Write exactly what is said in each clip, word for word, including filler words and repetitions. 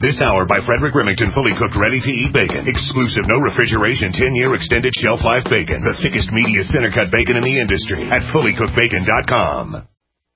This hour by Frederick Remington, fully cooked, ready-to-eat bacon. Exclusive, no refrigeration, ten-year extended shelf life bacon. The thickest, meatiest, center-cut bacon in the industry at fully cooked bacon dot com.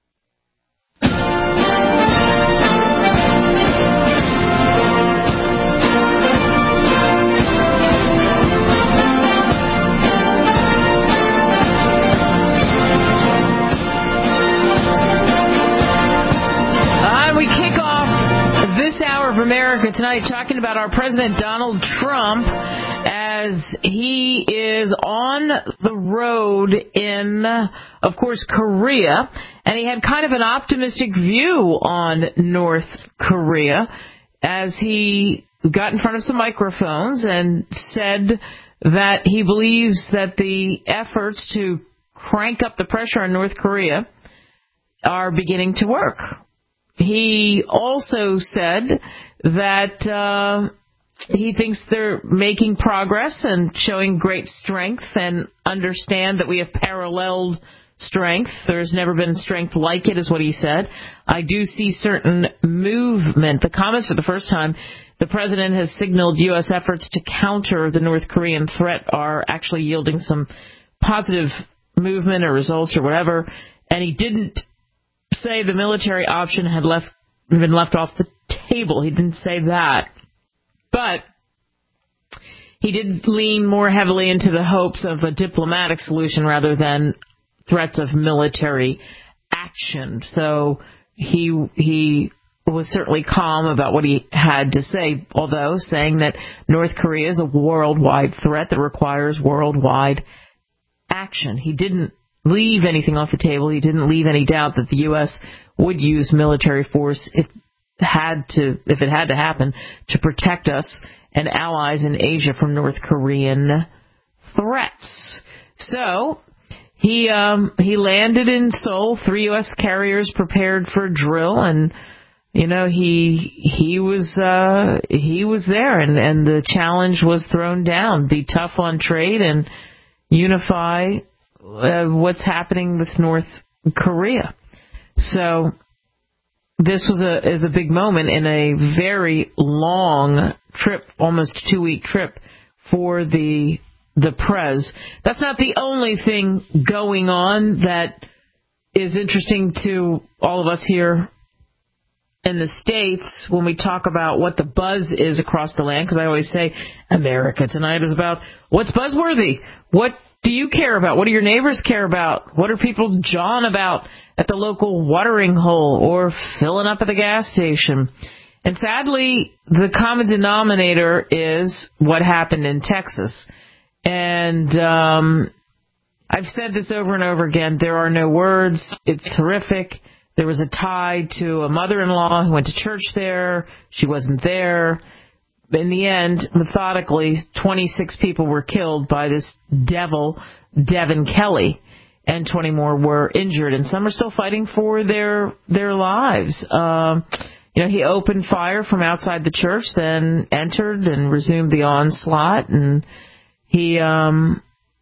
Of America tonight, talking about our President Donald Trump as he is on the road in, of course, Korea, and he had kind of an optimistic view on North Korea as he got in front of some microphones and said that he believes that the efforts to crank up the pressure on North Korea are beginning to work. He also said that uh, he thinks they're making progress and showing great strength, and understand that we have paralleled strength. There's never been strength like it, is what he said. I do see certain movement. The comments for the first time, the president has signaled U S efforts to counter the North Korean threat are actually yielding some positive movement or results or whatever, and he didn't say the military option had left been left off the table. He didn't say that. But he did lean more heavily into the hopes of a diplomatic solution rather than threats of military action. So he he was certainly calm about what he had to say, although saying that North Korea is a worldwide threat that requires worldwide action. He didn't leave anything off the table. He didn't leave any doubt that the U S would use military force if had to, if it had to happen, to protect us and allies in Asia from North Korean threats. So he um, he landed in Seoul. Three U S carriers prepared for a drill, and you know he he was uh, he was there, and, and the challenge was thrown down: be tough on trade and unify Uh, what's happening with North Korea. So this was a is a big moment in a very long trip, almost two week trip for the the Prez. That's not the only thing going on that is interesting to all of us here in the States when we talk about what the buzz is across the land, because I always say America Tonight is about what's buzzworthy. What do you care about? What do your neighbors care about? What are people jawing about at the local watering hole or filling up at the gas station? And sadly, the common denominator is what happened in Texas. And um, I've said this over and over again. There are no words. It's horrific. There was a tie to a mother-in-law who went to church there. She wasn't there. In the end, methodically, twenty-six people were killed by this devil, Devin Kelly, and twenty more were injured, and some are still fighting for their their lives. Um, you know, he opened fire from outside the church, then entered and resumed the onslaught, and he, um,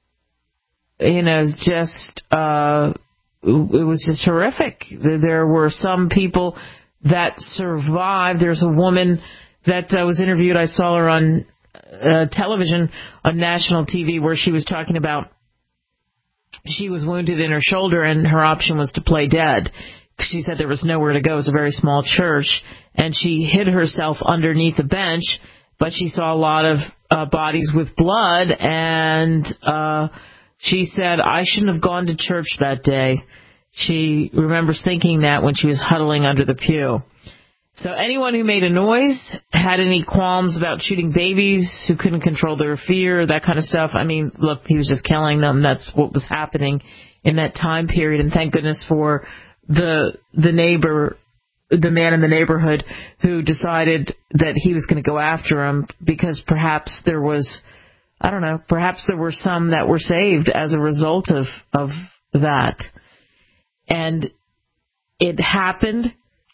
you know, just uh, it was just horrific. There were some people that survived. There's a woman that uh, was interviewed. I saw her on uh, television, on national T V, where she was talking about she was wounded in her shoulder and her option was to play dead. She said there was nowhere to go. It was a very small church, and she hid herself underneath a bench, but she saw a lot of uh, bodies with blood, and uh, she said, I shouldn't have gone to church that day. She remembers thinking that when she was huddling under the pew. So anyone who made a noise, had any qualms about shooting babies who couldn't control their fear, that kind of stuff, I mean, look, he was just killing them. That's what was happening in that time period. And thank goodness for the the neighbor, the man in the neighborhood who decided that he was going to go after him, because perhaps there was, I don't know, perhaps there were some that were saved as a result of, of that. And it happened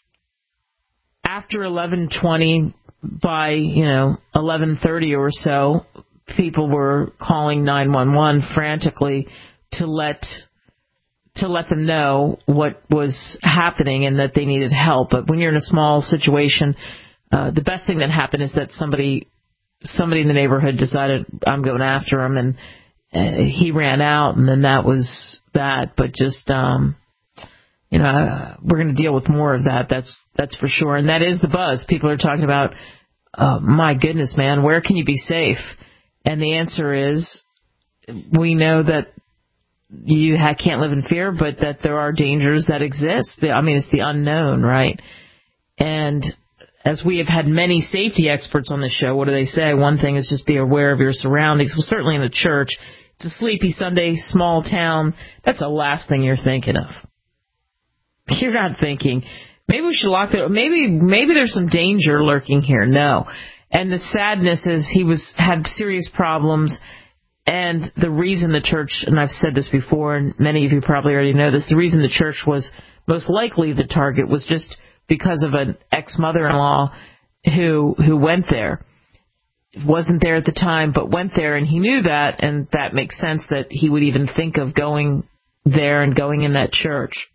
after eleven twenty. By, you know, eleven thirty or so, people were calling nine one one frantically to let to let them know what was happening and that they needed help. But when you're in a small situation, uh, the best thing that happened is that somebody somebody in the neighborhood decided I'm going after him, and uh, he ran out, and then that was that. But just um, you know, uh, we're going to deal with more of that. That's that's for sure, and that is the buzz. People are talking about, uh, my goodness, man, where can you be safe? And the answer is, we know that you ha- can't live in fear, but that there are dangers that exist. I mean, it's the unknown, right? And as we have had many safety experts on the show, what do they say? One thing is just be aware of your surroundings. Well, certainly in a church, it's a sleepy Sunday, small town. That's the last thing you're thinking of. You're not thinking, maybe we should lock the, maybe, maybe there's some danger lurking here. No. And the sadness is he was, had serious problems. And the reason the church, and I've said this before, and many of you probably already know this, the reason the church was most likely the target was just because of an ex-mother-in-law who who went there. Wasn't there at the time, but went there, and he knew that, and that makes sense that he would even think of going there and going in that church.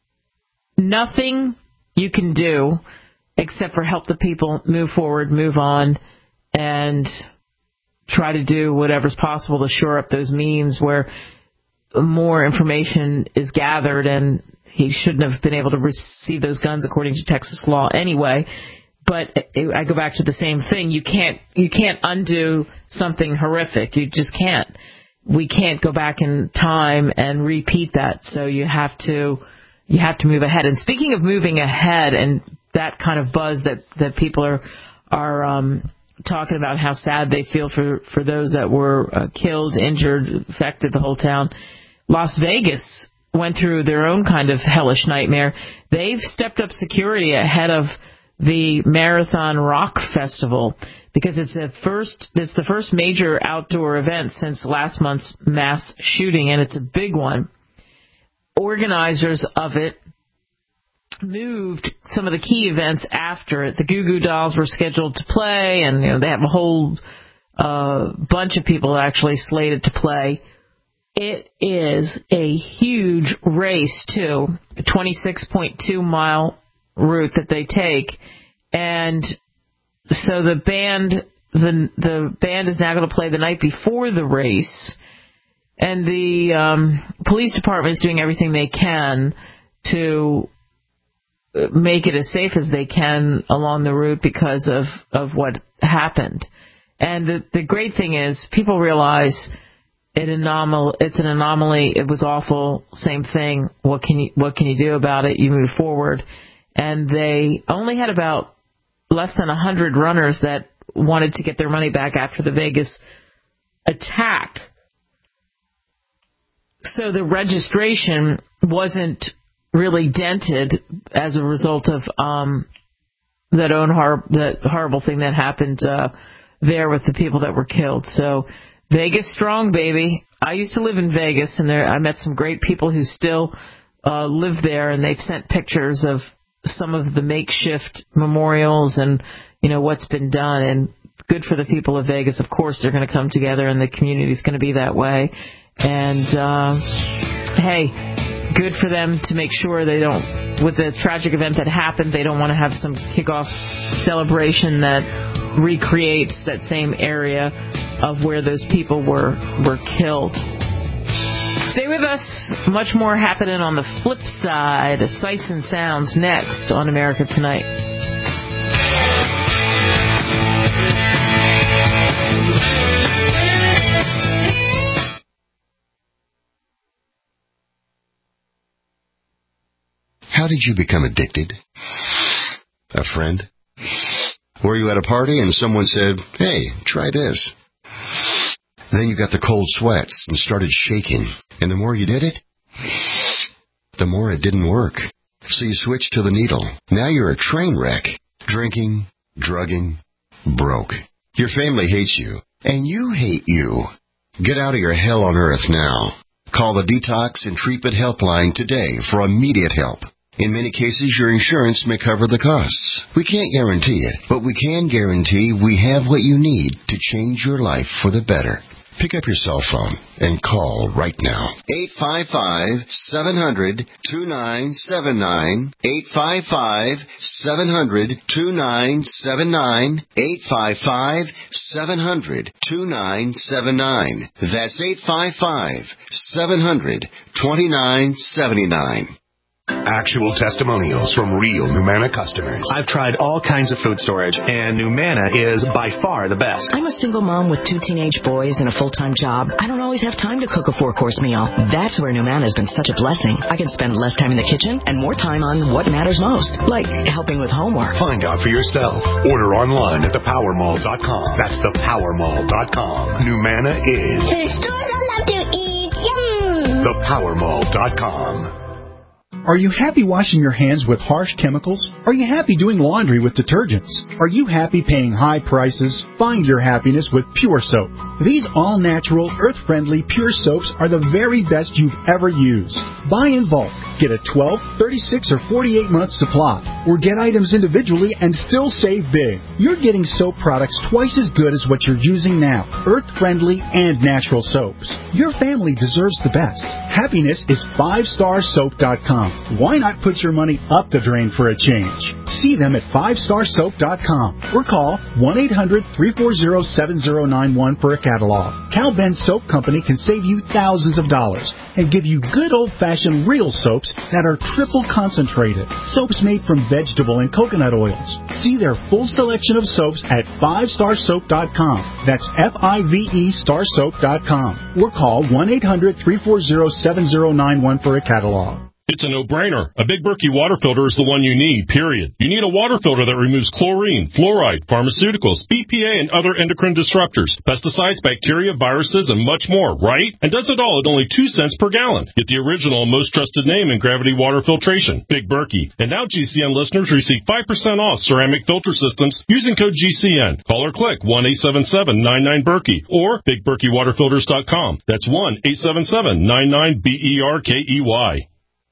Nothing you can do except for help the people move forward, move on, and try to do whatever's possible to shore up those means where more information is gathered, and he shouldn't have been able to receive those guns according to Texas law anyway. But I go back to the same thing. You can't you can't undo something horrific. You just can't. We can't go back in time and repeat that. So you have to you have to move ahead. And speaking of moving ahead and that kind of buzz that, that people are are um talking about how sad they feel for, for those that were uh, killed, injured, affected the whole town. Las Vegas went through their own kind of hellish nightmare. They've stepped up security ahead of the Marathon Rock Festival because it's the first it's the first major outdoor event since last month's mass shooting, and it's a big one. Organizers of it moved some of the key events after it. The Goo Goo Dolls were scheduled to play, and you know they have a whole uh, bunch of people actually slated to play. It is a huge race, too, a twenty-six point two mile route that they take, and so the band the the band is now going to play the night before the race, and the um, police department is doing everything they can to make it as safe as they can along the route because of, of what happened. And the, the great thing is people realize it anomal- it's an anomaly. It was awful. Same thing. What can you, what can you do about it? You move forward. And they only had about less than one hundred runners that wanted to get their money back after the Vegas attack. So the registration wasn't really dented as a result of um, that own hor- that horrible thing that happened uh, there with the people that were killed. So Vegas strong, baby. I used to live in Vegas, and there I met some great people who still uh, live there, and they've sent pictures of some of the makeshift memorials and you know what's been done. And good for the people of Vegas. Of course, they're going to come together, and the community's going to be that way. And uh, hey. Good for them to make sure they don't, with the tragic event that happened, they don't want to have some kickoff celebration that recreates that same area of where those people were were killed. Stay with us. Much more happening on the flip side. Sights and sounds next on America Tonight. How did you become addicted? A friend? Were you at a party and someone said, hey, try this? Then you got the cold sweats and started shaking. And the more you did it, the more it didn't work. So you switched to the needle. Now you're a train wreck. Drinking, drugging, broke. Your family hates you. And you hate you. Get out of your hell on earth now. Call the Detox and Treatment Helpline today for immediate help. In many cases, your insurance may cover the costs. We can't guarantee it, but we can guarantee we have what you need to change your life for the better. Pick up your cell phone and call right now. eight five five, seven hundred, two nine seven nine. eight five five, seven hundred, two nine seven nine. eight five five, seven hundred, two nine seven nine. That's eight five five, seven hundred, two nine seven nine. Actual testimonials from real Numanna customers. I've tried all kinds of food storage, and Numanna is by far the best. I'm a single mom with two teenage boys and a full-time job. I don't always have time to cook a four-course meal. That's where Numanna has been such a blessing. I can spend less time in the kitchen and more time on what matters most, like helping with homework. Find out for yourself. Order online at the power mall dot com. That's the power mall dot com. Numanna is the stores I love to eat. Yum! the power mall dot com. Are you happy washing your hands with harsh chemicals? Are you happy doing laundry with detergents? Are you happy paying high prices? Find your happiness with Pure Soap. These all-natural, earth-friendly Pure Soaps are the very best you've ever used. Buy in bulk. Get a twelve, thirty-six, or forty-eight month supply. Or get items individually and still save big. You're getting soap products twice as good as what you're using now. Earth-friendly and natural soaps. Your family deserves the best. Happiness is five star soap dot com. Why not put your money up the drain for a change? See them at five star soap dot com or call one eight hundred, three four zero, seven zero nine one for a catalog. Cal Ben Soap Company can save you thousands of dollars and give you good old-fashioned real soaps that are triple concentrated. Soaps made from vegetable and coconut oils. See their full selection of soaps at five star soap dot com. That's F I V E star soap dot com or call one eight hundred, three four zero, seven zero nine one for a catalog. It's a no-brainer. A Big Berkey water filter is the one you need, period. You need a water filter that removes chlorine, fluoride, pharmaceuticals, B P A, and other endocrine disruptors, pesticides, bacteria, viruses, and much more, right? And does it all at only two cents per gallon. Get the original and most trusted name in gravity water filtration, Big Berkey. And now G C N listeners receive five percent off ceramic filter systems using code G C N. Call or click one eight seven seven, nine nine, Berkey or big berkey water filters dot com. That's one eight seven seven, nine nine, B E R K E Y.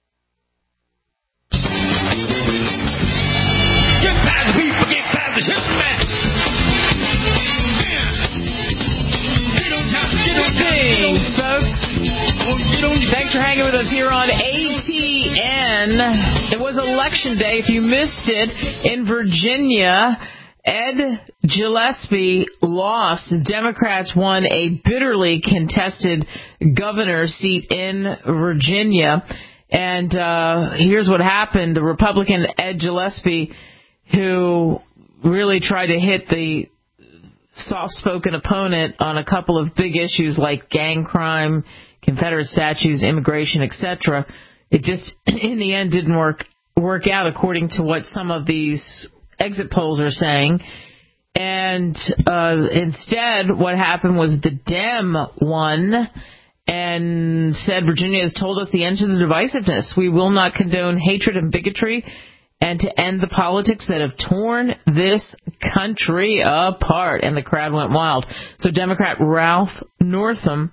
Thanks, folks. Thanks for hanging with us here on A T N. It was Election Day. If you missed it, in Virginia, Ed Gillespie lost. Democrats won a bitterly contested governor's seat in Virginia. And uh, here's what happened. The Republican Ed Gillespie, who really tried to hit the soft-spoken opponent on a couple of big issues like gang crime, Confederate statues, immigration, et cetera, it just, in the end, didn't work work out according to what some of these exit polls are saying. And uh, instead, what happened was the Dem won and said, Virginia has told us the end to the divisiveness. We will not condone hatred and bigotry and to end the politics that have torn this country apart. And the crowd went wild. So Democrat Ralph Northam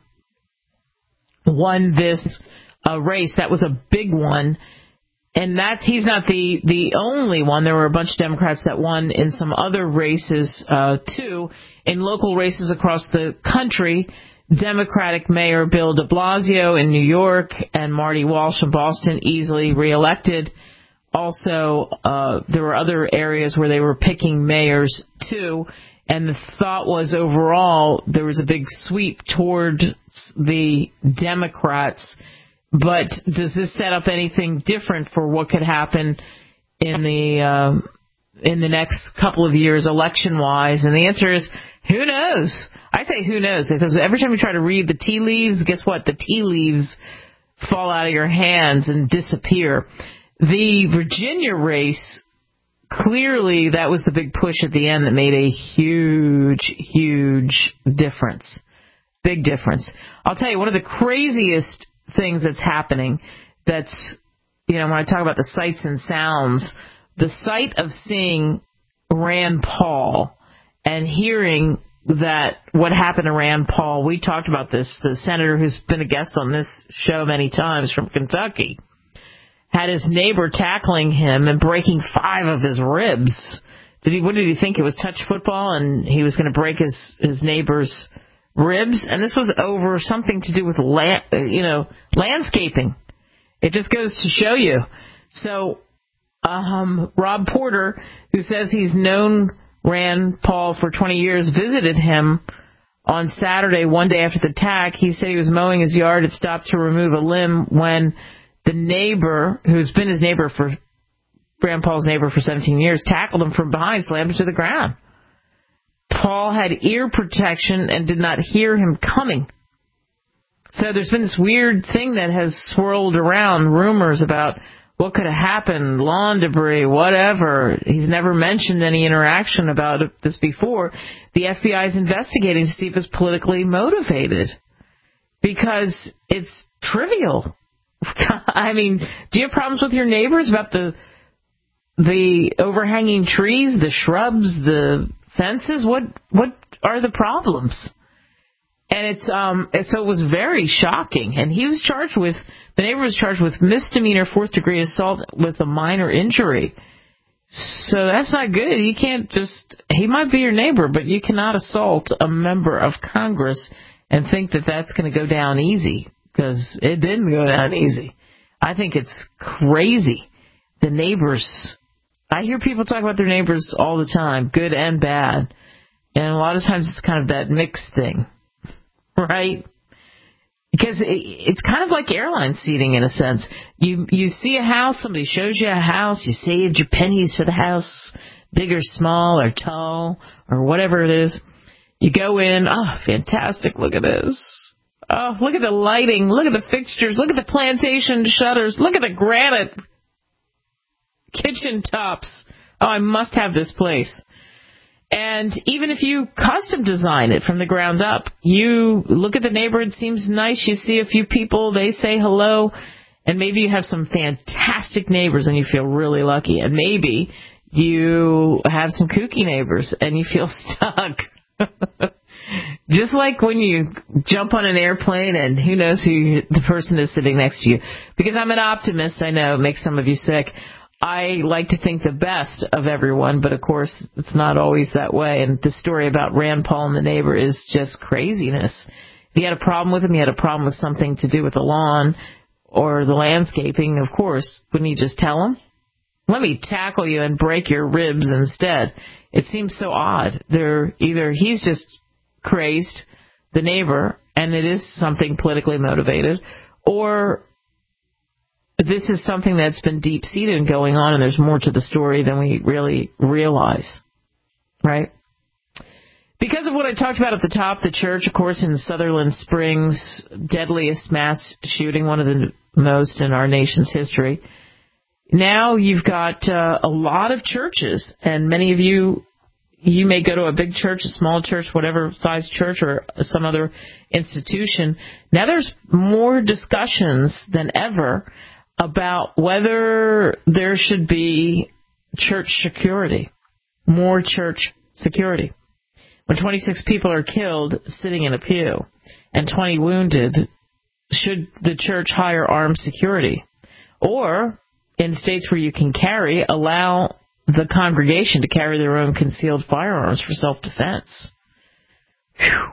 won this uh, race. That was a big one. And that's he's not the, the only one. There were a bunch of Democrats that won in some other races, uh, too. In local races across the country, Democratic Mayor Bill de Blasio in New York and Marty Walsh in Boston easily reelected. Also, uh, there were other areas where they were picking mayors, too. And the thought was overall there was a big sweep toward the Democrats. But does this set up anything different for what could happen in the uh, in the next couple of years election-wise? And the answer is, who knows? I say who knows, because every time you try to read the tea leaves, guess what? The tea leaves fall out of your hands and disappear. The Virginia race, clearly that was the big push at the end that made a huge, huge difference. Big difference. I'll tell you, one of the craziest things that's happening, that's, you know, when I talk about the sights and sounds, the sight of seeing Rand Paul and hearing that what happened to Rand Paul, we talked about this, the senator who's been a guest on this show many times from Kentucky, had his neighbor tackling him and breaking five of his ribs. Did he? What did he think? It was touch football and he was going to break his, his neighbor's ribs, and this was over something to do with land, you know, landscaping. It just goes to show you. So, um, Rob Porter, who says he's known Rand Paul for twenty years, visited him on Saturday, one day after the attack. He said he was mowing his yard, had stopped to remove a limb when the neighbor, who's been his neighbor for, Rand Paul's neighbor for seventeen years, tackled him from behind, slammed him to the ground. Paul had ear protection and did not hear him coming. So there's been this weird thing that has swirled around, rumors about what could have happened, lawn debris, whatever. He's never mentioned any interaction about this before. The F B I is investigating to see if it's politically motivated, because it's trivial. I mean, do you have problems with your neighbors about the the overhanging trees, the shrubs, the fences? What what are the problems? And it's um so it was very shocking. And he was charged with, the neighbor was charged with misdemeanor fourth degree assault with a minor injury. So that's not good. You can't just, he might be your neighbor, but you cannot assault a member of Congress and think that that's going to go down easy, because it didn't go down easy. I think it's crazy. The neighbors, I hear people talk about their neighbors all the time, good and bad. And a lot of times it's kind of that mixed thing, right? Because it, it's kind of like airline seating in a sense. You you see a house, somebody shows you a house, you saved your pennies for the house, big or small or tall or whatever it is. You go in, oh, fantastic, look at this. Oh, look at the lighting, look at the fixtures, look at the plantation shutters, look at the granite kitchen tops. Oh, I must have this place. And even if you custom design it from the ground up, you look at the neighborhood, seems nice, you see a few people, they say hello, and maybe you have some fantastic neighbors and you feel really lucky. And maybe you have some kooky neighbors and you feel stuck. Just like when you jump on an airplane and who knows who the person is sitting next to you. Because I'm an optimist, I know it makes some of you sick. I like to think the best of everyone, but of course it's not always that way. And the story about Rand Paul and the neighbor is just craziness. If you had a problem with him, you had a problem with something to do with the lawn or the landscaping, of course, wouldn't you just tell him? Let me tackle you and break your ribs instead. It seems so odd. They're either he's just crazed, the neighbor, and it is something politically motivated, or this is something that's been deep-seated and going on, and there's more to the story than we really realize, right? Because of what I talked about at the top, the church, of course, in Sutherland Springs, deadliest mass shooting, one of the most in our nation's history. Now you've got uh, a lot of churches, and many of you, you may go to a big church, a small church, whatever size church, or some other institution. Now there's more discussions than ever about whether there should be church security, more church security. When twenty-six people are killed sitting in a pew and twenty wounded, should the church hire armed security? Or, in states where you can carry, allow the congregation to carry their own concealed firearms for self-defense? Whew.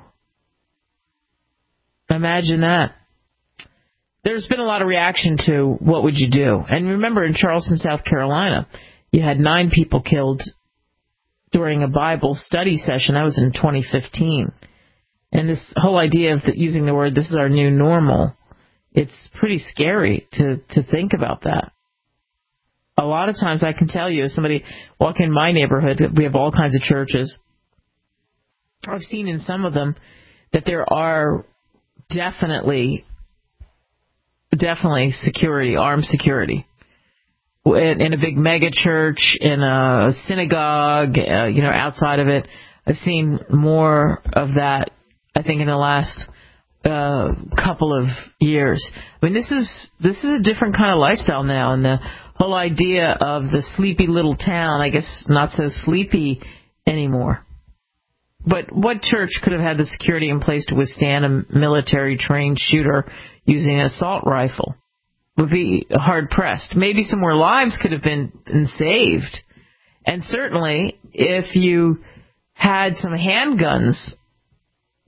Imagine that. There's been a lot of reaction to what would you do. And remember, in Charleston, South Carolina, you had nine people killed during a Bible study session. That was in twenty fifteen. And this whole idea of the, using the word, this is our new normal, it's pretty scary to, to think about that. A lot of times I can tell you, as somebody walk in my neighborhood, we have all kinds of churches. I've seen in some of them that there are definitely Definitely security, armed security. In, in a big mega church, in a synagogue, uh, you know, outside of it. I've seen more of that, I think, in the last uh, couple of years. I mean, this is this is a different kind of lifestyle now, and the whole idea of the sleepy little town, I guess, not so sleepy anymore. But what church could have had the security in place to withstand a military-trained shooter using an assault rifle? Would be hard-pressed. Maybe some more lives could have been, been saved. And certainly, if you had some handguns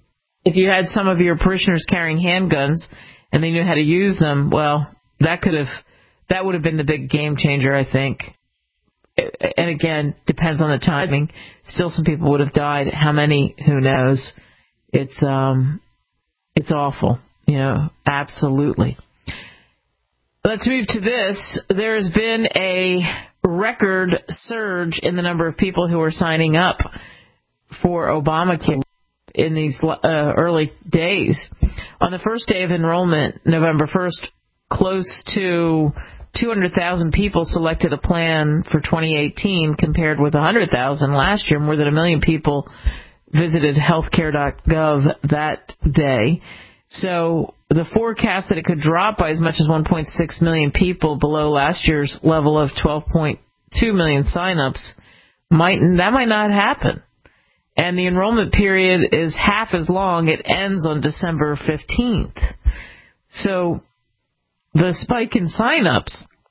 if you had some of your parishioners carrying handguns and they knew how to use them, well, that could have, that would have been the big game changer, I think. And again, depends on the timing. Still, some people would have died. How many? Who knows? It's um, it's awful. You know, absolutely. Let's move to this. There has been a record surge in the number of people who are signing up for Obamacare in these uh, early days. On the first day of enrollment, November first, close to two hundred thousand people selected a plan for twenty eighteen compared with one hundred thousand last year. More than a million people visited healthcare dot gov that day. So the forecast that it could drop by as much as one point six million people below last year's level of twelve point two million signups, might, that might not happen. And the enrollment period is half as long. It ends on December fifteenth. So the spike in signups,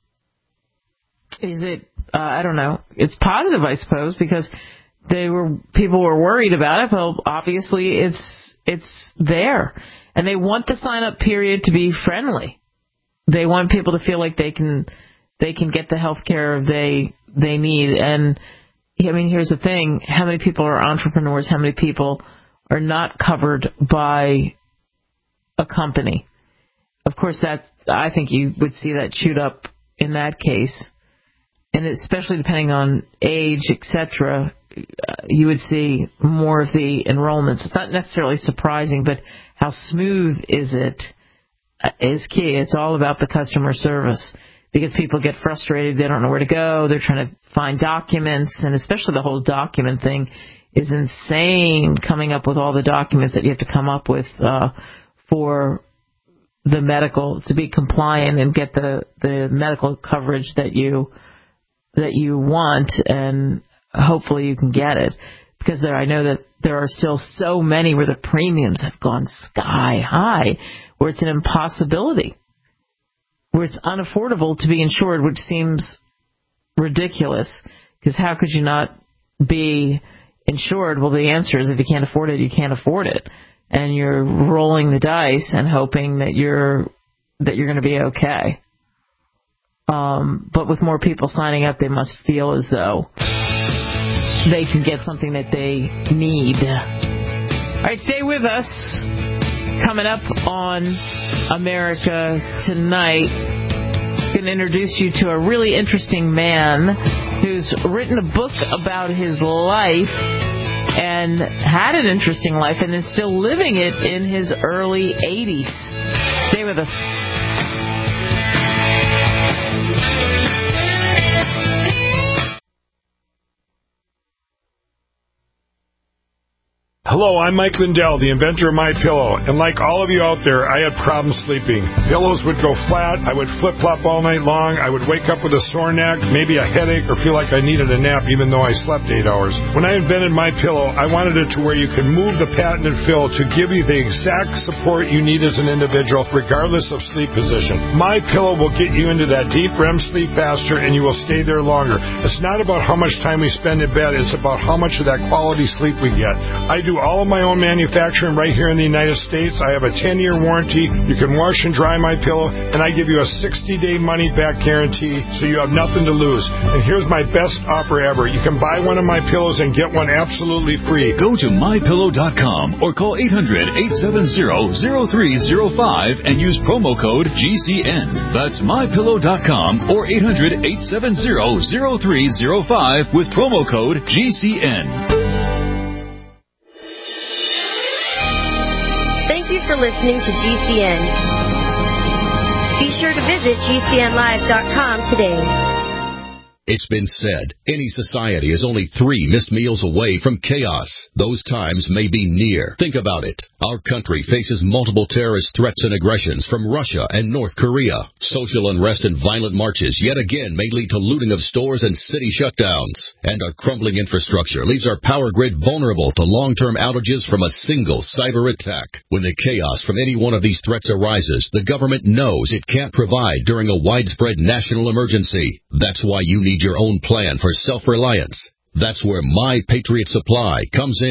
is it, uh, I don't know, it's positive, I suppose, because they were, people were worried about it. Well, obviously it's, it's there. And they want the sign-up period to be friendly. They want people to feel like they can, they can get the health care they, they need. And, I mean, here's the thing. How many people are entrepreneurs? How many people are not covered by a company? Of course, that's, I think you would see that shoot up in that case. And especially depending on age, et cetera, you would see more of the enrollments. It's not necessarily surprising, but how smooth is it is key. It's all about the customer service because people get frustrated. They don't know where to go. They're trying to find documents, and especially the whole document thing is insane, coming up with all the documents that you have to come up with uh, for the medical, to be compliant and get the, the medical coverage that you that you want, and hopefully you can get it. Because there, I know that there are still so many where the premiums have gone sky high, where it's an impossibility, where it's unaffordable to be insured, which seems ridiculous. Because how could you not be insured? Well, the answer is if you can't afford it, you can't afford it. And you're rolling the dice and hoping that you're that you're going to be okay. Um, but with more people signing up, they must feel as though they can get something that they need. All right, stay with us. Coming up on America Tonight, I'm going to introduce you to a really interesting man who's written a book about his life and had an interesting life and is still living it in his early eighties. Stay with us. Hello, I'm Mike Lindell, the inventor of MyPillow, and like all of you out there, I had problems sleeping. Pillows would go flat, I would flip-flop all night long, I would wake up with a sore neck, maybe a headache, or feel like I needed a nap even though I slept eight hours. When I invented MyPillow, I wanted it to where you could move the patented fill to give you the exact support you need as an individual, regardless of sleep position. MyPillow will get you into that deep R E M sleep faster, and you will stay there longer. It's not about how much time we spend in bed, it's about how much of that quality sleep we get. I do all of my own manufacturing right here in the United States. I have a ten-year warranty. You can wash and dry my pillow, and I give you a sixty-day money-back guarantee, so you have nothing to lose. And here's my best offer ever. You can buy one of my pillows and get one absolutely free. Go to my pillow dot com or call eight hundred, eight seven zero, zero three zero five and use promo code G C N. That's my pillow dot com or eight hundred, eight seven zero, zero three zero five with promo code G C N. Thank you for listening to G C N. Be sure to visit G C N live dot com today. It's been said, any society is only three missed meals away from chaos. Those times may be near. Think about it. Our country faces multiple terrorist threats and aggressions from Russia and North Korea. Social unrest and violent marches yet again may lead to looting of stores and city shutdowns. And our crumbling infrastructure leaves our power grid vulnerable to long-term outages from a single cyber attack. When the chaos from any one of these threats arises, the government knows it can't provide during a widespread national emergency. That's why you need your own plan for self-reliance. That's where My Patriot Supply comes in.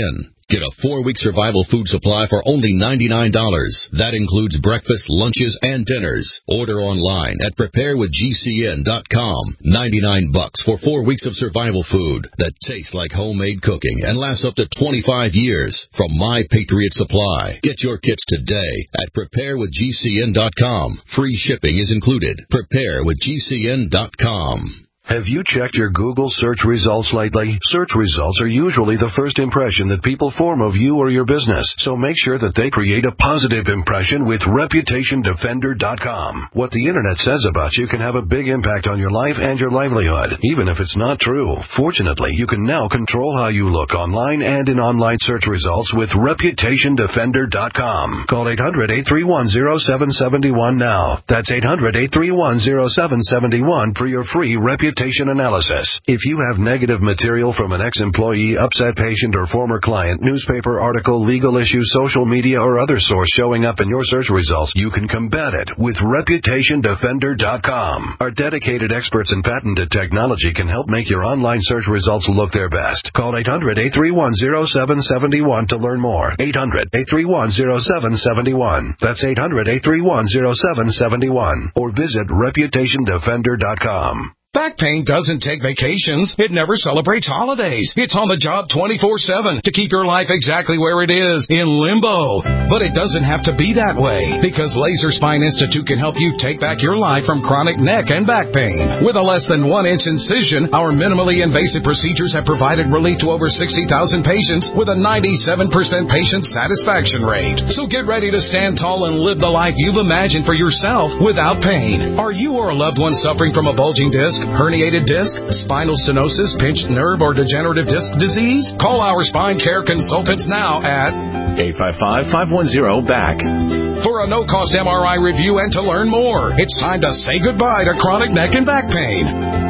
Get a four-week survival food supply for only ninety-nine dollars. That includes breakfast, lunches, and dinners. Order online at prepare with G C N dot com. ninety-nine bucks for four weeks of survival food that tastes like homemade cooking and lasts up to twenty-five years from My Patriot Supply. Get your kits today at prepare with G C N dot com. Free shipping is included. prepare with G C N dot com. Have you checked your Google search results lately? Search results are usually the first impression that people form of you or your business, so make sure that they create a positive impression with reputation defender dot com. What the Internet says about you can have a big impact on your life and your livelihood, even if it's not true. Fortunately, you can now control how you look online and in online search results with reputation defender dot com. Call eight hundred, eight three one, zero seven seven one now. That's eight hundred, eight three one, zero seven seven one for your free reputation analysis. If you have negative material from an ex-employee, upset patient, or former client, newspaper article, legal issue, social media, or other source showing up in your search results, you can combat it with reputation defender dot com. Our dedicated experts in patented technology can help make your online search results look their best. Call eight hundred, eight three one, zero seven seven one to learn more. eight hundred, eight three one, zero seven seven one. That's eight hundred, eight three one, zero seven seven one. Or visit reputation defender dot com. Back pain doesn't take vacations. It never celebrates holidays. It's on the job twenty-four seven to keep your life exactly where it is, in limbo. But it doesn't have to be that way, because Laser Spine Institute can help you take back your life from chronic neck and back pain. With a less than one inch incision, our minimally invasive procedures have provided relief to over sixty thousand patients with a ninety-seven percent patient satisfaction rate. So get ready to stand tall and live the life you've imagined for yourself without pain. Are you or a loved one suffering from a bulging disc, herniated disc, spinal stenosis, pinched nerve, or degenerative disc disease? Call our spine care consultants now at eight five five, five one zero, B A C for a no-cost M R I review and to learn more. It's time to say goodbye to chronic neck and back pain.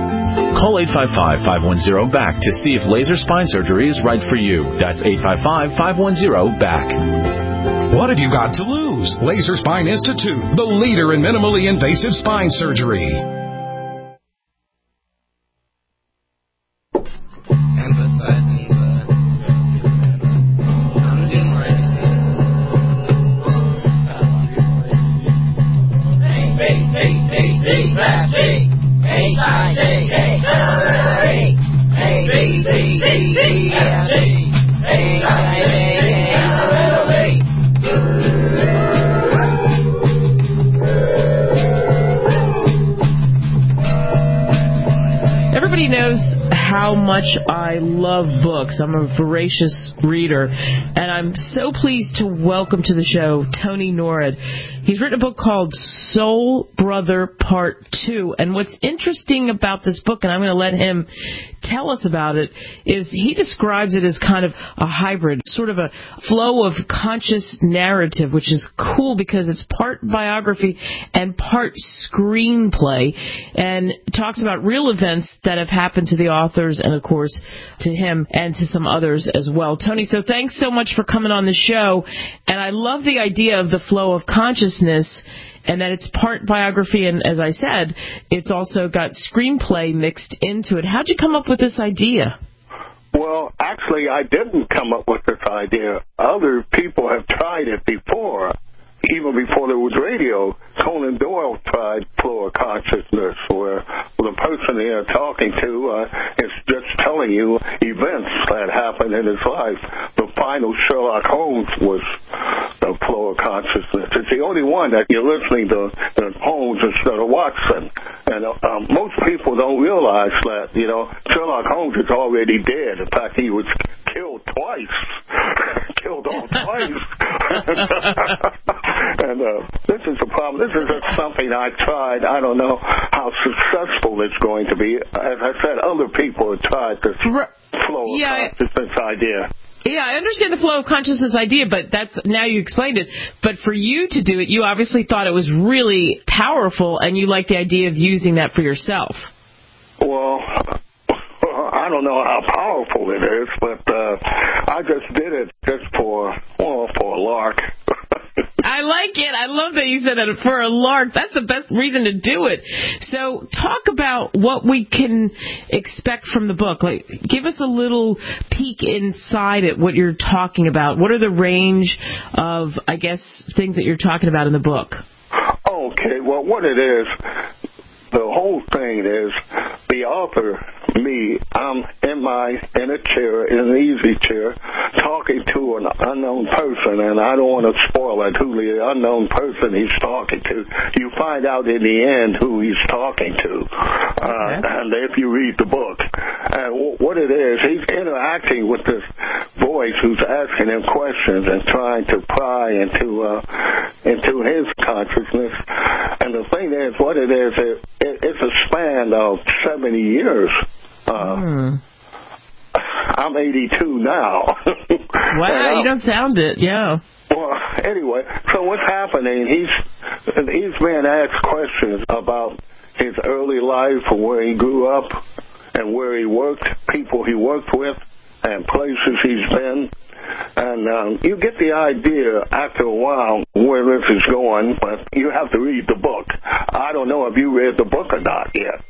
Call eight five five, five one zero, B A C to see if laser spine surgery is right for you. That's eight five five, five one zero, B A C. What have you got to lose? Laser Spine Institute, the leader in minimally invasive spine surgery. Everybody knows how much I love books. I'm a voracious reader, and I'm so pleased to welcome to the show Tony Norred. He's written a book called Soul Brother Part two, and what's interesting about this book, and I'm going to let him tell us about it, is he describes it as kind of a hybrid, sort of a flow of conscious narrative, which is cool because it's part biography and part screenplay, and talks about real events that have happened to the authors and, of course, to him and to some others as well. Tony, so thanks so much for coming on the show, and I love the idea of the flow of consciousness and that it's part biography, and as I said, it's also got screenplay mixed into it. How'd you come up with this idea? Well, actually, I didn't come up with this idea. Other people have tried it before. Even before there was radio, Conan Doyle tried flow of consciousness, where the person they're talking to uh, is just telling you events that happened in his life. The final Sherlock Holmes was the flow of consciousness. It's the only one that you're listening to, to Holmes instead of Watson. And uh, um, most people don't realize that, you know, Sherlock Holmes is already dead. In fact, he was killed twice. killed on twice. And uh, this is the problem. This is something I tried. I don't know how successful it's going to be. As I said, other people have tried this flow of yeah, consciousness idea. Yeah, I understand the flow of consciousness idea, but that's now you explained it. But for you to do it, you obviously thought it was really powerful, and you like the idea of using that for yourself. Well, I don't know how powerful it is, but uh, I just did it just for, well, for a lark. I like it. I love that you said that for a lark. That's the best reason to do it. So talk about what we can expect from the book. Like, give us a little peek inside it, what you're talking about. What are the range of, I guess, things that you're talking about in the book? Okay, well, what it is, the whole thing is, the author, me, I'm in my in a chair, in an easy chair, talking to an unknown person, and I don't want to spoil it, who the unknown person he's talking to. You find out in the end who he's talking to, uh, okay. and if you read the book. And w- what it is, he's interacting with this voice who's asking him questions and trying to pry into uh, into his consciousness. And the thing is, what it is, it, it, it's a span of seventy years. Uh, mm. I'm eighty-two now. Wow, you don't sound it, yeah. Well, anyway, so what's happening, he's, he's being asked questions about his early life, where he grew up, and where he worked, people he worked with, and places he's been. And um, you get the idea after a while where this is going, but you have to read the book. I don't know if you read the book or not yet.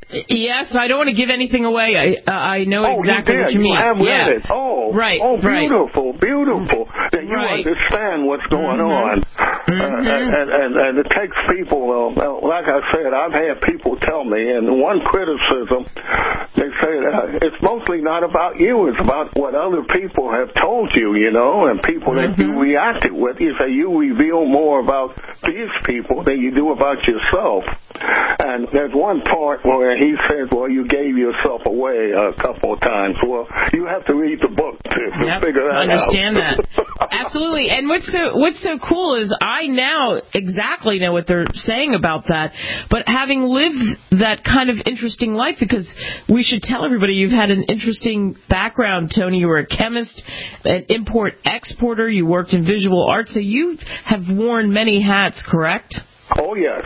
Yes, I don't want to give anything away. I uh, I know oh, exactly you what you you mean. You have read yeah. it. Oh, right. Oh, right. beautiful, beautiful. That you right. understand what's going mm-hmm. on. Mm-hmm. Uh, and, and, and it takes people, uh, like I said, I've had people tell me, and one criticism, they say uh, it's mostly not about you, it's about what other people have told you, you know, and people mm-hmm. that you reacted with. You say you reveal more about these people than you do about yourself. And there's one part where he says, well, you gave yourself away a couple of times. Well, you have to read the book to, to yep, figure that out. I understand out. that. Absolutely. And what's so, what's so cool is I now exactly know what they're saying about that. But having lived that kind of interesting life, because we should tell everybody you've had an interesting background, Tony. You were a chemist, an import-exporter. You worked in visual arts. So you have worn many hats, correct? Oh, yes.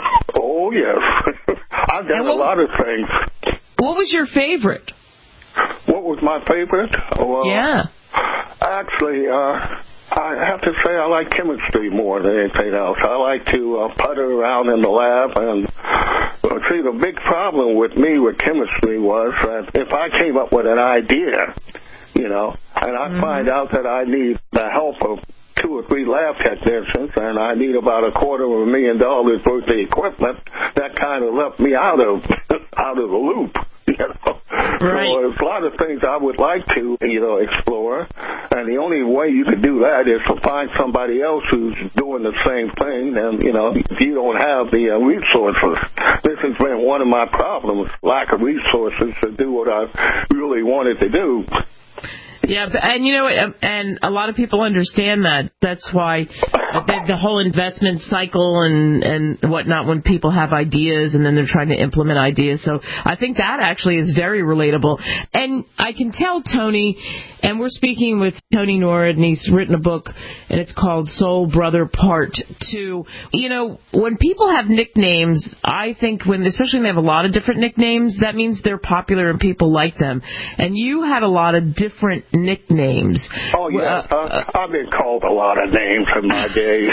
Oh, yes. I've done what, a lot of things. What was your favorite? What was my favorite? Well, yeah. Actually, uh, I have to say I like chemistry more than anything else. I like to uh, putter around in the lab. And uh, see, the big problem with me with chemistry was that if I came up with an idea, you know, and I mm-hmm. find out that I need the help of two or three lab technicians, and I need about a quarter of a million dollars worth of equipment, that kind of left me out of out of the loop. You know? Right. So there's a lot of things I would like to, you know, explore, and the only way you could do that is to find somebody else who's doing the same thing, and, you know, if you don't have the uh, resources. This has been one of my problems, lack of resources to do what I really wanted to do. Yeah, and you know, and a lot of people understand that. That's why the, the whole investment cycle and, and whatnot, when people have ideas and then they're trying to implement ideas. So I think that actually is very relatable. And I can tell Tony, and we're speaking with Tony Norrid, and he's written a book, and it's called Soul Brother Part Two. You know, when people have nicknames, I think when, especially when they have a lot of different nicknames, that means they're popular and people like them. And you had a lot of different nicknames. Oh, yeah. Uh, uh, I've been called a lot of names in my day.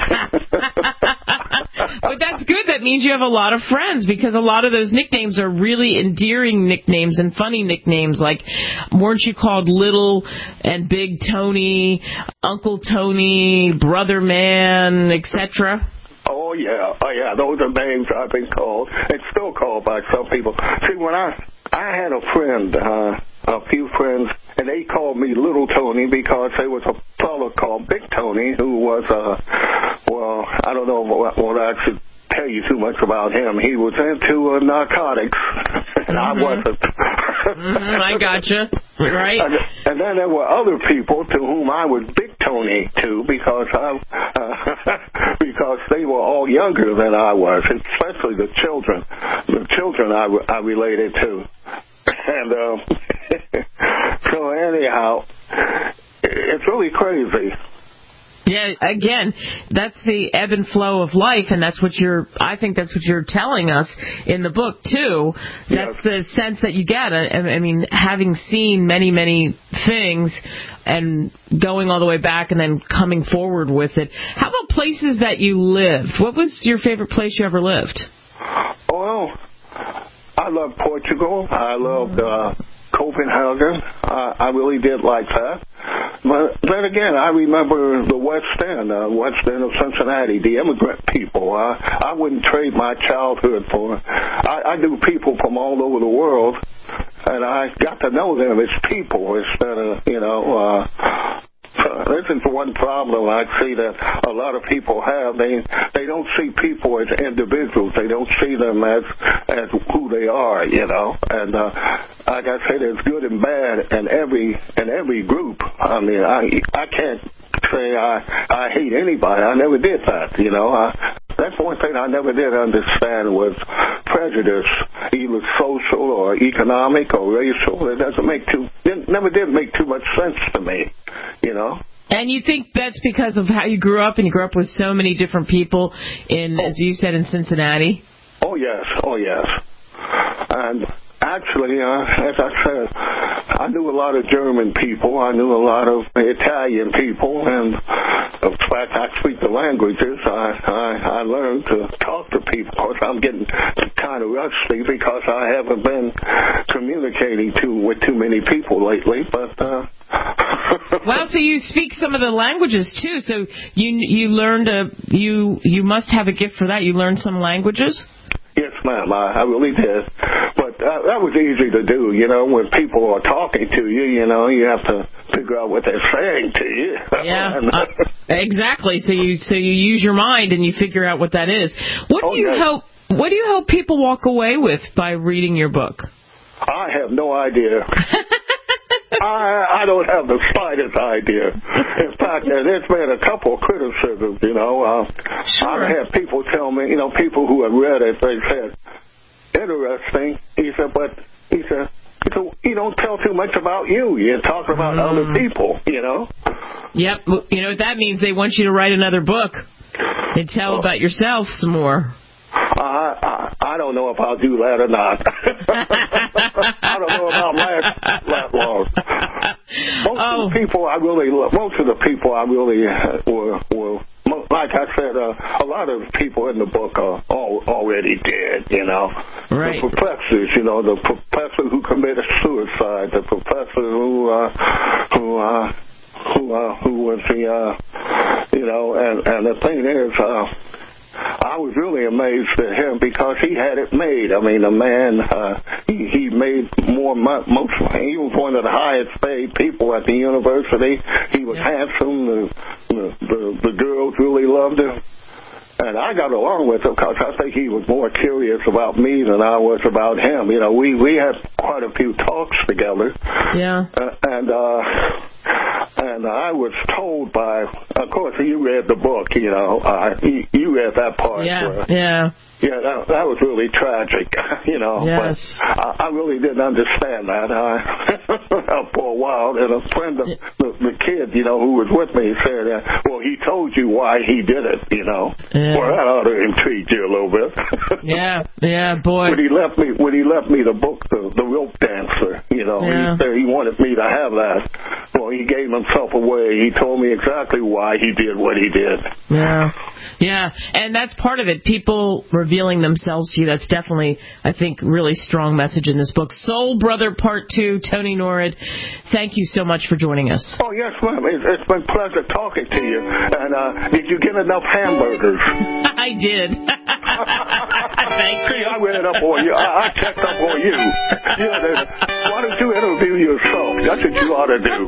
But that's good. That means you have a lot of friends, because a lot of those nicknames are really endearing nicknames and funny nicknames. Like, weren't you called Little and Big Tony, Uncle Tony, Brother Man, et cetera? Oh, yeah. Oh, yeah. Those are names I've been called. It's still called by some people. See, when I, I had a friend, uh, a few friends, and they called me Little Tony because there was a fellow called Big Tony who was, uh, well, I don't know what, what I should tell you too much about him. He was into uh, narcotics, and mm-hmm. I wasn't. mm-hmm, I gotcha. Right. And, and then there were other people to whom I was Big Tony to, because I, uh, because they were all younger than I was, especially the children. The children I, I related to. And um, so anyhow, it's really crazy. Yeah, again, that's the ebb and flow of life, and that's what you're, I think that's what you're telling us in the book, too. That's yes. the sense that you get. I, I mean, having seen many, many things and going all the way back and then coming forward with it. How about places that you lived? What was your favorite place you ever lived? Well, I loved Portugal. I loved uh, Copenhagen. Uh, I really did like that. But then again, I remember the West End, uh, West End of Cincinnati, the immigrant people. Uh, I wouldn't trade my childhood for. I, I knew people from all over the world, and I got to know them as people instead of, you know, uh, Uh, this is one problem I see that a lot of people have. They they don't see people as individuals. They don't see them as as who they are, you know. And uh, like I say, there's good and bad in every in every group. I mean, I I can't say I I hate anybody. I never did that, you know. I, that's one thing I never did understand was prejudice, either social or economic or racial. It doesn't make too, it never did make too much sense to me, you know. And you think that's because of how you grew up, and you grew up with so many different people in, as you said, in Cincinnati? Oh, yes. Oh, yes. And actually, uh, as I said, I knew a lot of German people. I knew a lot of Italian people. And, in fact, I speak the languages. I, I, I learned to talk to people. Of course, I'm getting kind of rusty because I haven't been communicating too, with too many people lately. But, uh... Well, so you speak some of the languages, too. So you you learned, a, you, you must have a gift for that. You learned some languages? Yes, ma'am, I, I really did. But uh, that was easy to do, you know, when people are talking to you, you know, you have to figure out what they're saying to you. Yeah, uh, exactly. So you so you use your mind and you figure out what that is. What oh, do you yes. hope What do you hope people walk away with by reading your book? I have no idea. I, I don't have the slightest idea. In fact, there's been a couple of criticisms, you know. Uh, sure. I've had people tell me, you know, people who have read it, they said, interesting. He said, but he said, you don't tell too much about you. You're talking about mm. other people, you know. Yep. You know what that means? They want you to write another book and tell oh. about yourself some more. I, I I don't know if I'll do that or not. I don't know if I'll last that long. Most oh. of the people I really, most of the people I really were, were like I said, uh, a lot of people in the book are all, already dead. You know, right. The professors, you know, the professor who committed suicide, the professor who uh, who uh, who uh, who was the uh, you know, and and the thing is. Uh, I was really amazed at him because he had it made. I mean, the man, uh, he, he made more money. Most, he was one of the highest paid people at the university. He was yeah. handsome. The, the, the, the girls really loved him. And I got along with him because I think he was more curious about me than I was about him. You know, we, we had quite a few talks together. Yeah. Uh, and, uh, and I was told by, of course, you read the book, you know, uh, you, you read that part. Yeah, where, yeah. Yeah, that, that was really tragic, you know. Yes. But I, I really didn't understand that I, for a while. And a friend of the, the kid, you know, who was with me said, uh, well, he told you why he did it, you know. Yeah. Well, that ought to intrigue you a little bit. yeah, yeah, boy. When he left me, when he left me the book, the, the Rope Dancer, you know, yeah. he said he wanted me to have that. Well, he gave himself away. He told me exactly why he did what he did. Yeah, yeah, and that's part of it. People revealing themselves to you. That's definitely, I think, really strong message in this book. Soul Brother Part Two. Tony Norrid, thank you so much for joining us. Oh yes, ma'am. It's, it's been a pleasure talking to you. And uh, did you get enough hamburgers? I did. Thank you. I read up on you. I, I checked up on you. you know, why don't you interview yourself? That's what you ought to do.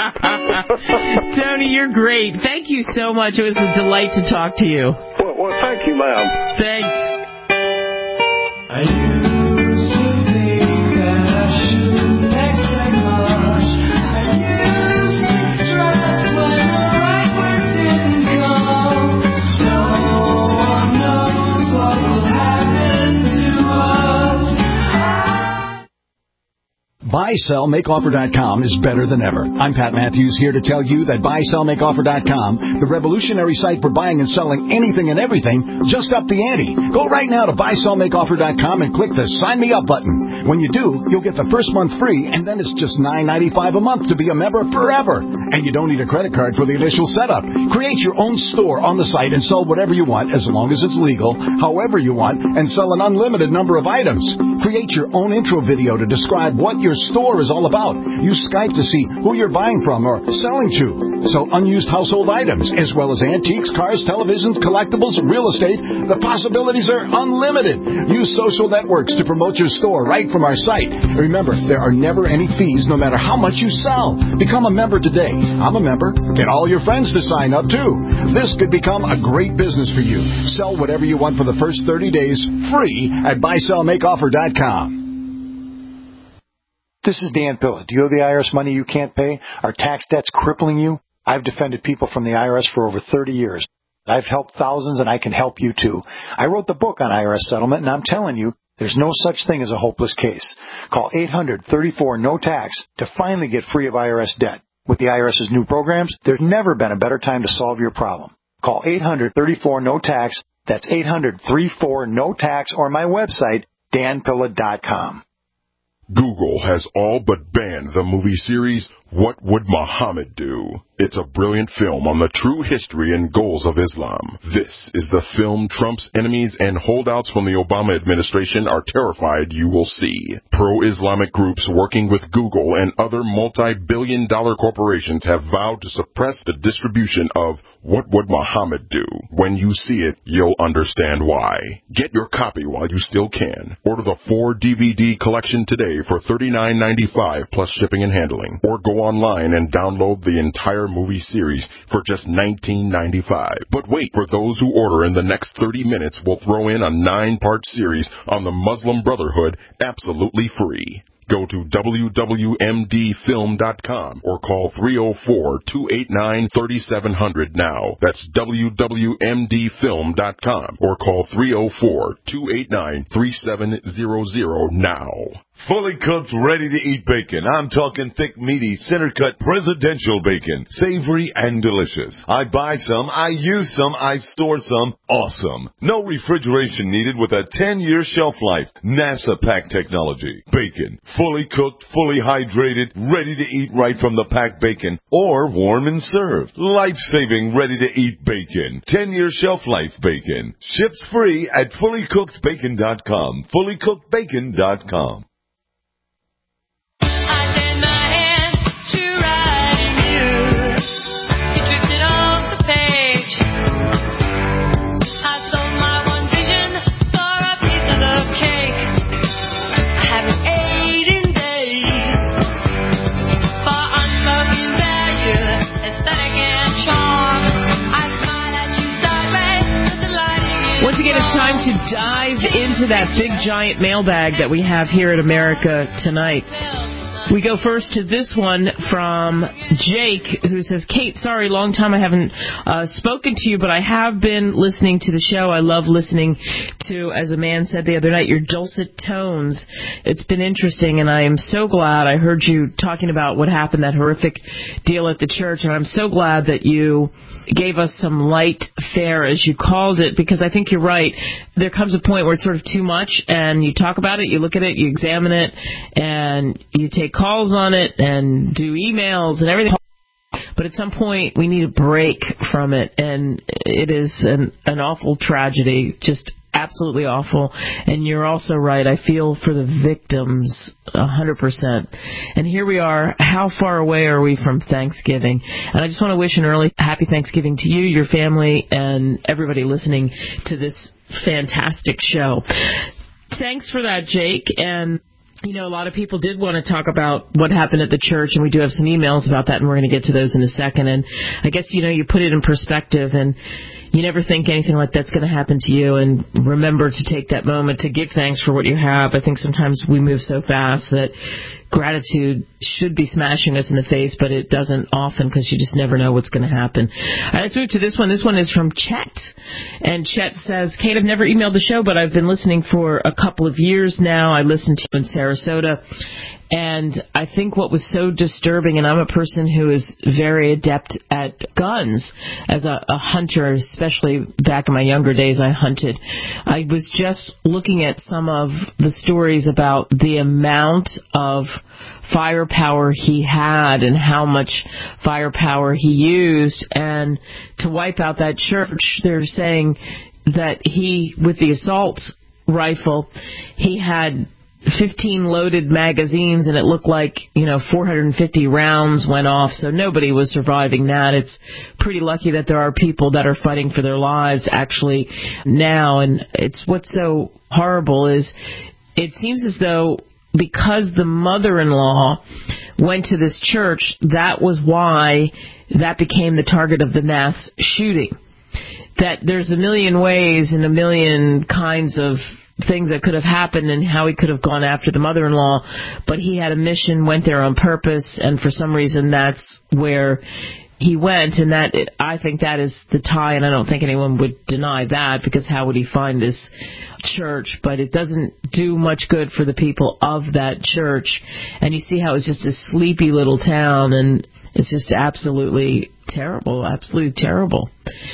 Tony, you're great. Thank you so much. It was a delight to talk to you. Well, well thank you, ma'am. Thanks. I used to think that I shouldn't expect much. I used to stress when the right words didn't come. No one knows what will happen to us. I... buy sell make offer dot com is better than ever. I'm Pat Matthews here to tell you that buy sell make offer dot com, the revolutionary site for buying and selling anything and everything, just upped the ante. Go right now to buy sell make offer dot com and click the Sign Me Up button. When you do, you'll get the first month free, and then it's just nine ninety-five a month to be a member forever. And you don't need a credit card for the initial setup. Create your own store on the site and sell whatever you want, as long as it's legal, however you want, and sell an unlimited number of items. Create your own intro video to describe what your store is all about. Use Skype to see who you're buying from or selling to. Sell unused household items, as well as antiques, cars, televisions, collectibles, real estate. The possibilities are unlimited. Use social networks to promote your store right from our site. Remember, there are never any fees no matter how much you sell. Become a member today. I'm a member. Get all your friends to sign up, too. This could become a great business for you. Sell whatever you want for the first thirty days, free at buy sell make offer dot com. This is Dan Pilla. Do you owe the I R S money you can't pay? Are tax debts crippling you? I've defended people from the I R S for over thirty years. I've helped thousands, and I can help you, too. I wrote the book on I R S settlement, and I'm telling you, there's no such thing as a hopeless case. Call eight hundred thirty-four no tax to finally get free of I R S debt. With the IRS's new programs, there's never been a better time to solve your problem. Call eight hundred thirty-four no tax. That's eight hundred thirty-four no tax, or my website, dan pilla dot com. Google has all but banned the movie series What Would Muhammad Do? It's a brilliant film on the true history and goals of Islam. This is the film Trump's enemies and holdouts from the Obama administration are terrified you will see. Pro-Islamic groups working with Google and other multi-billion dollar corporations have vowed to suppress the distribution of What Would Muhammad Do? When you see it, you'll understand why. Get your copy while you still can. Order the four D V D collection today for thirty-nine ninety-five plus shipping and handling. Or go online and download the entire movie series for just nineteen ninety-five. But wait, for those who order in the next thirty minutes, we'll throw in a nine-part series on the Muslim Brotherhood absolutely free. Go to w w m d film dot com or call three oh four, two eight nine, three seven zero zero now. That's w w m d film dot com or call three oh four, two eight nine, three seven zero zero now. Fully cooked, ready-to-eat bacon. I'm talking thick, meaty, center-cut presidential bacon. Savory and delicious. I buy some, I use some, I store some. Awesome. No refrigeration needed with a ten-year shelf life. NASA pack technology. Bacon. Fully cooked, fully hydrated, ready to eat right from the packed bacon. Or warm and served. Life-saving, ready-to-eat bacon. ten-year shelf life bacon. Ships free at fully cooked bacon dot com. fully cooked bacon dot com. It's time to dive into that big giant mailbag that we have here at America Tonight. We go first to this one from Jake, who says, Kate, sorry, long time I haven't uh, spoken to you, but I have been listening to the show. I love listening to, as a man said the other night, your dulcet tones. It's been interesting, and I am so glad I heard you talking about what happened, that horrific deal at the church, and I'm so glad that you gave us some light fare, as you called it, because I think you're right. There comes a point where it's sort of too much, and you talk about it, you look at it, you examine it, and you take calls on it and do emails and everything. But at some point, we need a break from it, and it is an, an awful tragedy, just absolutely awful. And you're also right. I feel for the victims one hundred percent. And here we are. How far away are we from Thanksgiving? And I just want to wish an early happy Thanksgiving to you, your family, and everybody listening to this fantastic show. Thanks for that, Jake. And you know, a lot of people did want to talk about what happened at the church, and we do have some emails about that, and we're going to get to those in a second. And I guess, you know, you put it in perspective, and you never think anything like that's going to happen to you, and remember to take that moment to give thanks for what you have. I think sometimes we move so fast that gratitude should be smashing us in the face, but it doesn't often because you just never know what's going to happen. All right, let's move to this one. This one is from Chet. And Chet says, Kate, I've never emailed the show, but I've been listening for a couple of years now. I listened to you in Sarasota. And I think what was so disturbing, and I'm a person who is very adept at guns as a, a hunter, especially back in my younger days, I hunted. I was just looking at some of the stories about the amount of firepower he had and how much firepower he used. And to wipe out that church, they're saying that he, with the assault rifle, he had fifteen loaded magazines, and it looked like, you know, four hundred fifty rounds went off, so nobody was surviving that. It's pretty lucky that there are people that are fighting for their lives actually now, and it's what's so horrible is it seems as though because the mother-in-law went to this church, that was why that became the target of the mass shooting. That there's a million ways and a million kinds of things that could have happened and how he could have gone after the mother-in-law, but he had a mission, went there on purpose, and for some reason that's where he went, and that I think that is the tie, and I don't think anyone would deny that, because how would he find this church? But it doesn't do much good for the people of that church, and you see how it's just a sleepy little town, and it's just absolutely terrible, absolutely terrible.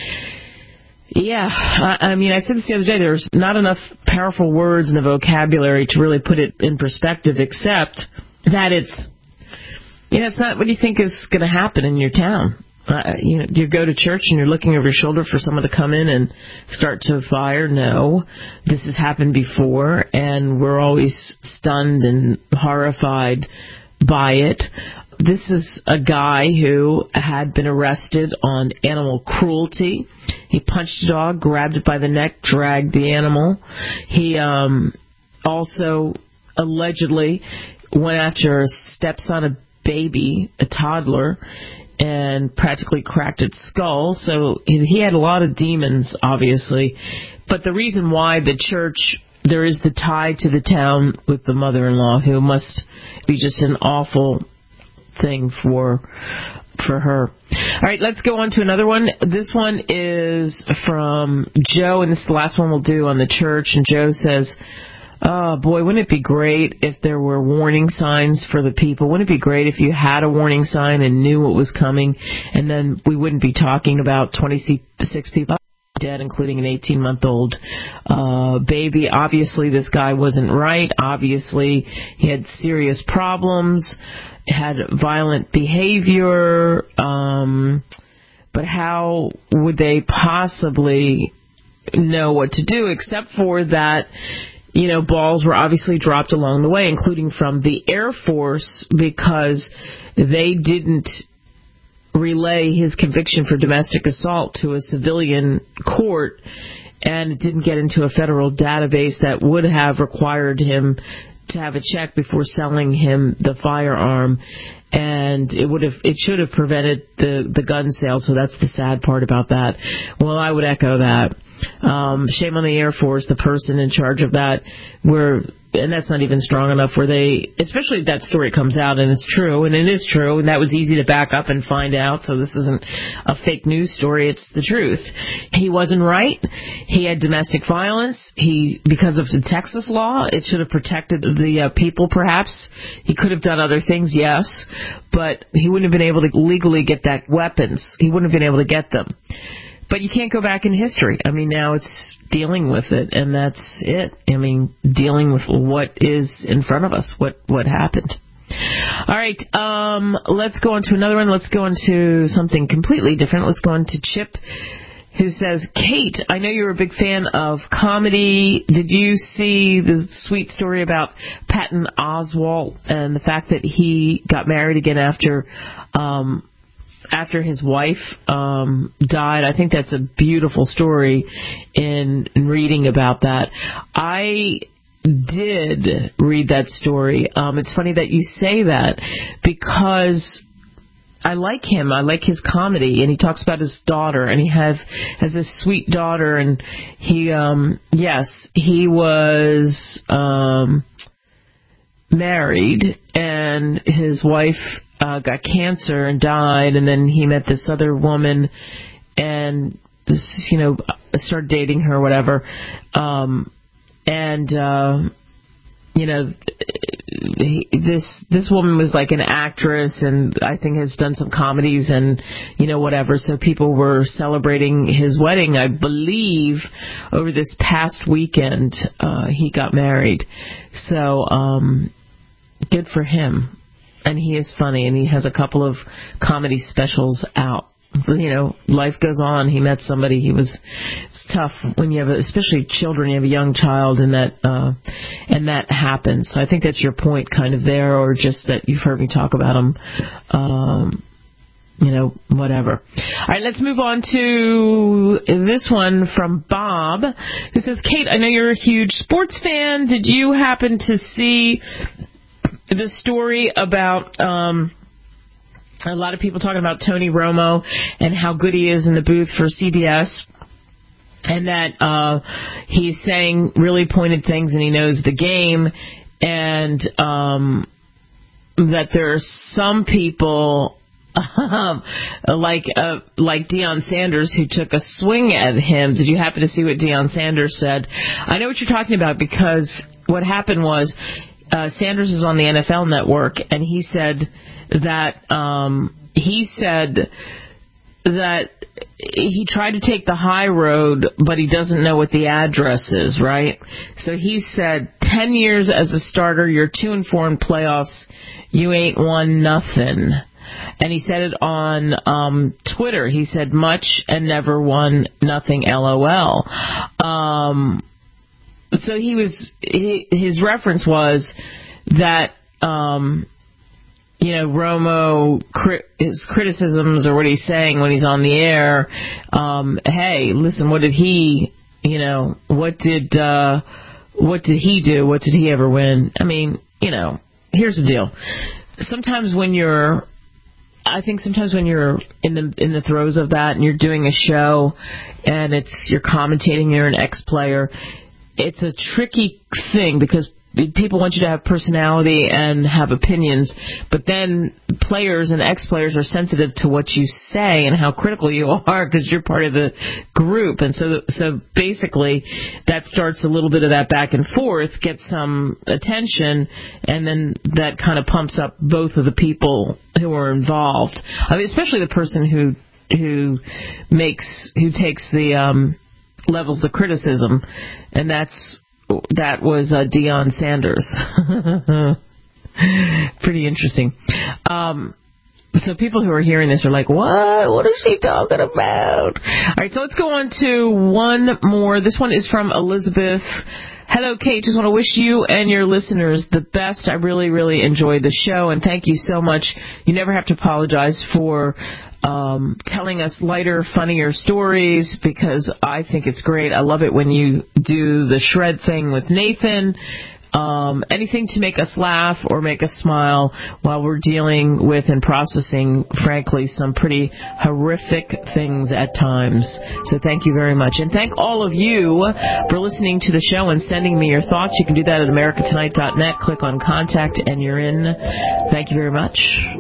Yeah, I, I mean, I said this the other day, there's not enough powerful words in the vocabulary to really put it in perspective, except that it's, you know, it's not what you think is going to happen in your town. Uh, you know, you go to church and you're looking over your shoulder for someone to come in and start to fire. No, this has happened before, and we're always stunned and horrified by it. This is a guy who had been arrested on animal cruelty. He punched a dog, grabbed it by the neck, dragged the animal. He um, also allegedly went after a stepson, a baby, a toddler, and practically cracked its skull. So he had a lot of demons, obviously. But the reason why the church, there is the tie to the town with the mother-in-law, who must be just an awful thing for for her. All right, let's go on to another one. This one is from Joe, and this is the last one we'll do on the church. And Joe says, oh, boy, wouldn't it be great if there were warning signs for the people? Wouldn't it be great if you had a warning sign and knew what was coming, and then we wouldn't be talking about twenty-six people dead, including an eighteen-month-old uh, baby? Obviously, this guy wasn't right. Obviously, he had serious problems, had violent behavior, um, but how would they possibly know what to do, except for that, you know, balls were obviously dropped along the way, including from the Air Force, because they didn't relay his conviction for domestic assault to a civilian court, and it didn't get into a federal database that would have required him to have a check before selling him the firearm, and it would have, it should have prevented the the gun sale. So that's the sad part about that. Well, I would echo that. Um, shame on the Air Force, the person in charge of that, where, and that's not even strong enough, where they, especially if that story comes out and it's true, and it is true, and that was easy to back up and find out, so this isn't a fake news story, it's the truth. He wasn't right. He had domestic violence. He, because of the Texas law, it should have protected the uh, people, perhaps. He could have done other things, yes, but he wouldn't have been able to legally get that weapons. He wouldn't have been able to get them. But you can't go back in history. I mean, now it's dealing with it, and that's it. I mean, dealing with what is in front of us, what, what happened. All right, um, let's go on to another one. Let's go on to something completely different. Let's go on to Chip, who says, Kate, I know you're a big fan of comedy. Did you see the sweet story about Patton Oswalt and the fact that he got married again after um after his wife um, died? I think that's a beautiful story in, in reading about that. I did read that story. Um, it's funny that you say that, because I like him. I like his comedy, and he talks about his daughter, and he have has this sweet daughter, and he, um, yes, he was... Um, married, and his wife uh, got cancer and died, and then he met this other woman, and this, you know, started dating her, or whatever, um, and uh, you know, he, this this woman was like an actress, and I think has done some comedies, and you know, whatever. So people were celebrating his wedding, I believe, over this past weekend. Uh, he got married, so um, good for him. And he is funny, and he has a couple of comedy specials out. You know, life goes on. He met somebody. He was. It's tough when you have, a, especially children. You have a young child, and that uh, and that happens. So I think that's your point, kind of there, or just that you've heard me talk about him. Um, you know, whatever. All right, let's move on to this one from Bob, who says, "Kate, I know you're a huge sports fan. Did you happen to see the story about?" Um, A lot of people talking about Tony Romo and how good he is in the booth for C B S, and that uh, he's saying really pointed things and he knows the game, and um, that there are some people um, like uh, like Deion Sanders who took a swing at him. Did you happen to see what Deion Sanders said? I know what you're talking about, because what happened was uh, Sanders is on the N F L Network, and he said that um, he said that he tried to take the high road, but he doesn't know what the address is, right? So he said, ten years as a starter, you're two and four in playoffs, you ain't won nothing. And he said it on um, Twitter. He said, much and never won nothing, LOL. Um, so he was, he, his reference was that, um, you know, Romo, his criticisms, or what he's saying when he's on the air, um, hey, listen, what did he, you know, what did, uh, what did he do? What did he ever win? I mean, you know, here's the deal. Sometimes when you're, I think sometimes when you're in the in the throes of that and you're doing a show and it's, you're commentating, you're an ex-player, it's a tricky thing, because people want you to have personality and have opinions, but then players and ex-players are sensitive to what you say and how critical you are, because you're part of the group. And so so basically that starts a little bit of that back and forth, gets some attention, and then that kind of pumps up both of the people who are involved. I mean, especially the person who who makes who takes the um, levels the criticism, and that's That was uh, Deion Sanders. Pretty interesting. Um, so people who are hearing this are like, what? What is she talking about? All right, so let's go on to one more. This one is from Elizabeth. Hello, Kate. Just want to wish you and your listeners the best. I really, really enjoyed the show, and thank you so much. You never have to apologize for um, telling us lighter, funnier stories, because I think it's great. I love it when you do the shred thing with Nathan. Um, anything to make us laugh or make us smile while we're dealing with and processing, frankly, some pretty horrific things at times. So thank you very much. And thank all of you for listening to the show and sending me your thoughts. You can do that at america tonight dot net. Click on Contact and you're in. Thank you very much.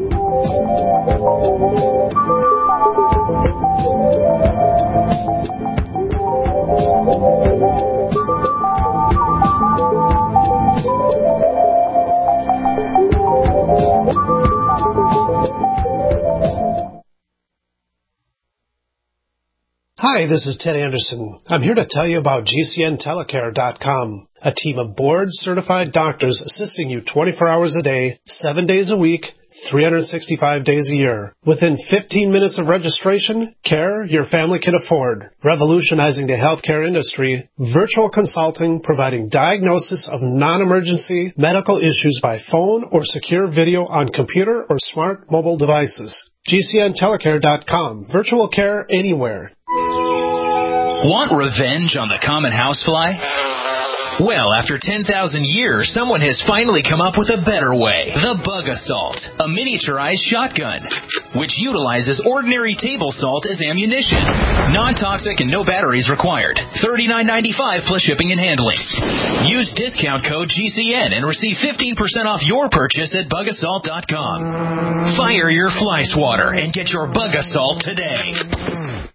Hi, this is Ted Anderson. I'm here to tell you about G C N telecare dot com, a team of board-certified doctors assisting you twenty-four hours a day, seven days a week, three hundred sixty-five days a year. Within fifteen minutes of registration, care your family can afford. Revolutionizing the healthcare industry, virtual consulting providing diagnosis of non-emergency medical issues by phone or secure video on computer or smart mobile devices. G C N telecare dot com. Virtual care anywhere. Want revenge on the common housefly? Well, after ten thousand years, someone has finally come up with a better way. The Bug Assault, a miniaturized shotgun, which utilizes ordinary table salt as ammunition. Non-toxic and no batteries required. thirty-nine ninety-five plus shipping and handling. Use discount code G C N and receive fifteen percent off your purchase at bug assault dot com. Fire your fly swatter and get your Bug Assault today.